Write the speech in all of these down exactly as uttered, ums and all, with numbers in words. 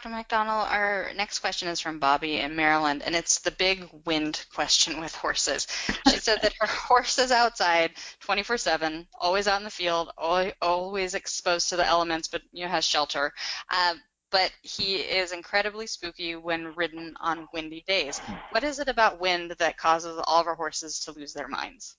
Doctor McDonald. Our next question is from Bobby in Maryland, and it's the big wind question with horses. She said that her horse is outside twenty-four seven, always out in the field, always exposed to the elements, but you know has shelter. Uh, but he is incredibly spooky when ridden on windy days. What is it about wind that causes all of our horses to lose their minds?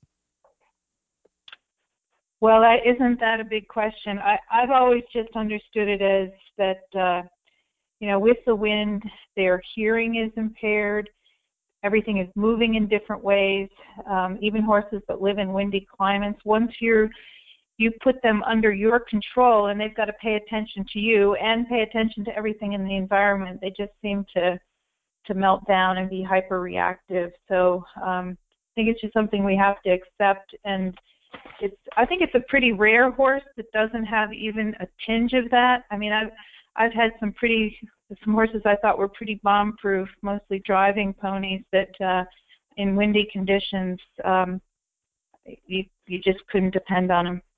Well, that, isn't that a big question? I, I've always just understood it as that, uh, you know, with the wind, their hearing is impaired. Everything is moving in different ways. Um, even horses that live in windy climates, once you're you put them under your control and they've got to pay attention to you and pay attention to everything in the environment, they just seem to to melt down and be hyper reactive. So um, I think it's just something we have to accept. And it's I think it's a pretty rare horse that doesn't have even a tinge of that. I mean, I've I've had some pretty some horses I thought were pretty bomb-proof, mostly driving ponies that uh, in windy conditions um, you you just couldn't depend on them.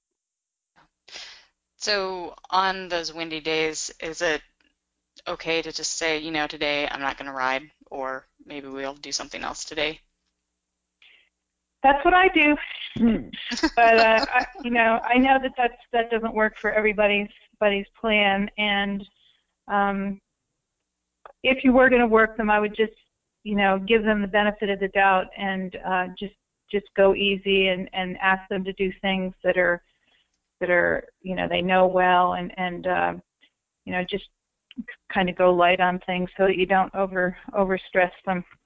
So on those windy days, is it okay to just say, you know, today I'm not going to ride, or maybe we'll do something else today? That's what I do. But uh, I, you know, I know that that's, that doesn't work for everybody's everybody's plan. And um, if you were going to work them, I would just, you know, give them the benefit of the doubt and uh, just just go easy and, and ask them to do things that are that are, you know, they know well, and, and uh, you know, just kind of go light on things so that you don't over over stress them.